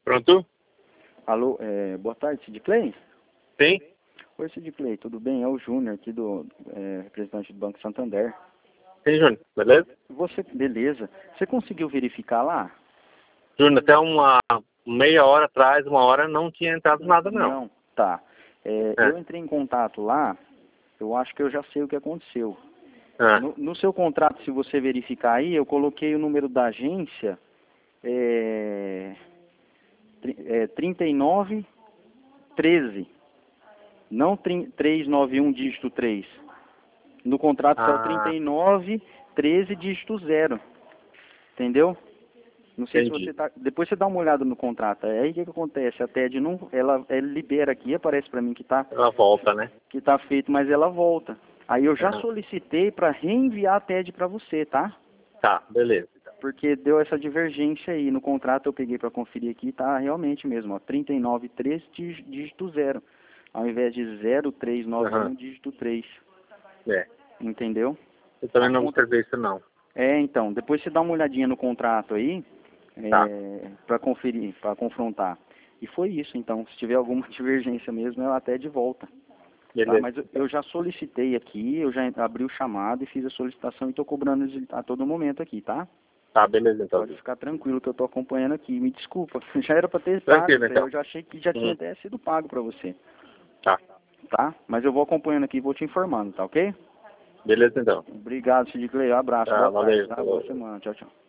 Pronto? Alô, boa tarde, Sid Clay? Sim? Oi, Sid Clay, tudo bem? É o Júnior aqui representante do Banco Santander. Sim, Júnior, beleza? Beleza. Você conseguiu verificar lá? Júnior, até uma meia hora atrás, uma hora, não tinha entrado nada, não. Não, tá. Eu entrei em contato lá, eu acho que eu já sei o que aconteceu. No seu contrato, se você verificar aí, eu coloquei o número da agência, 3913, não 391 dígito 3. No contrato saiu 3913 dígito 0, entendeu? Não sei Entendi. se você tá... Depois você dá uma olhada no contrato. Aí o que acontece? A TED não... ela libera aqui, aparece para mim que tá... Ela volta, né? Que tá feito, mas ela volta. Aí eu já solicitei para reenviar a TED para você, tá? Tá, beleza. Porque deu essa divergência aí. No contrato eu peguei para conferir aqui, tá realmente mesmo, ó, 3913 dígito 0, ao invés de 0391 dígito 3. Entendeu? Eu também não observei isso, não. Então, depois você dá uma olhadinha no contrato aí, para conferir, para confrontar. E foi isso, então, se tiver alguma divergência mesmo, ela até de volta. Tá? Mas eu já solicitei aqui, eu já abri o chamado e fiz a solicitação e estou cobrando a todo momento aqui, tá? Tá, beleza, então. Pode ficar tranquilo que eu estou acompanhando aqui. Me desculpa, já era para ter pago, Tranquilo, então. eu já achei que já tinha até sido pago para você. Tá. Tá? Mas eu vou acompanhando aqui e vou te informando, tá ok? Beleza, então. Obrigado, Sid Clay. Um abraço. Tá, Boa tarde. valeu. Tá? Boa semana. Tchau, tchau.